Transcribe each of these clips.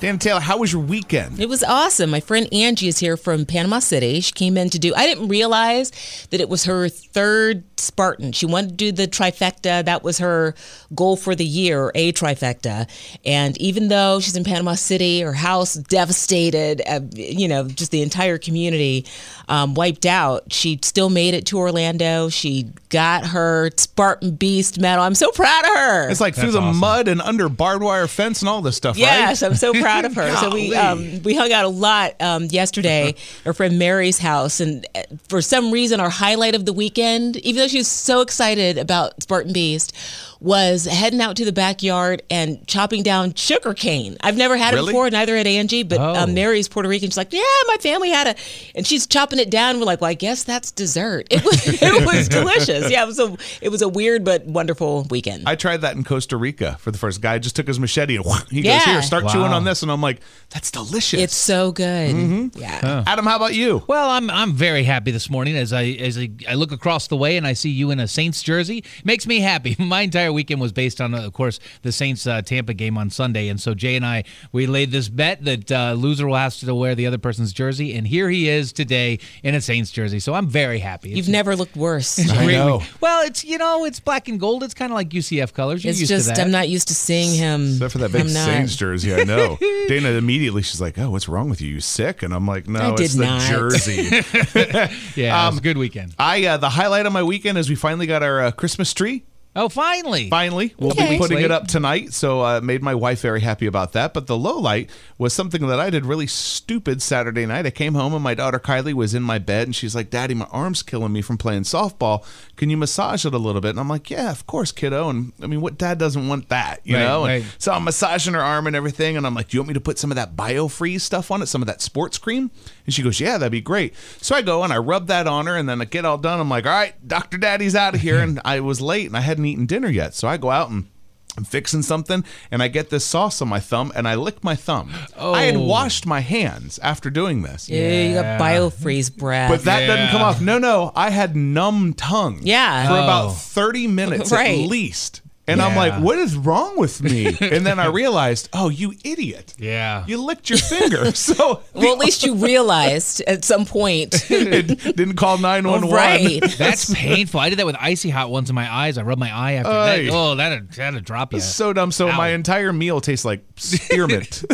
Dan Taylor, how was your weekend? It was awesome. My friend Angie is here from Panama City. She came in to do, I didn't realize that it was her third Spartan. She wanted to do the trifecta. That was her goal for the year, a trifecta. And even though she's in Panama City, her house devastated, just the entire community wiped out, she still made it to Orlando. She got her Spartan Beast medal. I'm so proud of her. It's like through the mud and under barbed wire fence and all this stuff, right? Yes, I'm so proud of her. So we hung out a lot yesterday, her friend Mary's house, and for some reason our highlight of the weekend, even though she was so excited about Spartan Beast, was heading out to the backyard and chopping down sugar cane. I've never had it before, neither had Angie, but Mary's Puerto Rican. She's like, yeah, my family had and she's chopping it down. We're like, well, I guess that's dessert. It was delicious. Yeah, it was a weird but wonderful weekend. I tried that in Costa Rica for the first. Guy just took his machete and he goes, here, start chewing on this. And I'm like, that's delicious. It's so good. Mm-hmm. Yeah. Oh. Adam, how about you? Well, I'm very happy this morning as I look across the way and I see you in a Saints jersey. It makes me happy. My entire weekend was based on, of course, the Saints Tampa game on Sunday. And so Jay and I, we laid this bet that loser will have to wear the other person's jersey. And here he is today in a Saints jersey. So I'm very happy. You've never looked worse. I know. Well, it's black and gold. It's kind of like UCF colors. You're it's used just to that. I'm not used to seeing him. Except for that big Saints jersey, I know. Dana immediately, she's like, oh, what's wrong with you? You sick? And I'm like, no, it's the jersey. Yeah, it was a good weekend. The highlight of my weekend is we finally got our Christmas tree. Oh, finally. We'll be putting it up tonight, so made my wife very happy about that. But the low light was something that I did really stupid Saturday night. I came home and my daughter Kylie was in my bed, and she's like, Daddy, my arm's killing me from playing softball. Can you massage it a little bit? And I'm like, yeah, of course, kiddo. And I mean, what dad doesn't want that, you know? And so I'm massaging her arm and everything, and I'm like, do you want me to put some of that BioFreeze stuff on it, some of that sports cream? And she goes, yeah, that'd be great. So I go and I rub that on her, and then I get all done. I'm like, all right, Dr. Daddy's out of here. And I was late, and I hadn't eaten dinner yet. So I go out and I'm fixing something, and I get this sauce on my thumb, and I lick my thumb. I had washed my hands after doing this. Yeah, you got BioFreeze breath. But that doesn't come off. No, I had numb tongue. Yeah. For about 30 minutes at least. And I'm like, what is wrong with me? And then I realized, oh, you idiot. Yeah. You licked your finger. So well, at least you realized at some point. It didn't call 911. Right. That's painful. I did that with icy hot ones in my eyes. I rubbed my eye after that. Oh, that'd drop you. So dumb. So my entire meal tastes like spearmint.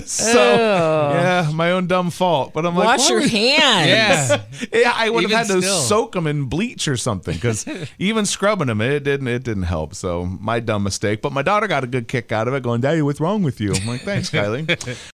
Yeah, my own dumb fault. But I'm like, wash your hands. Yeah, I would have had to soak them in bleach or something, because even scrubbing them, it didn't help. So my dumb mistake. But my daughter got a good kick out of it, going, Daddy, what's wrong with you? I'm like, thanks, Kylie.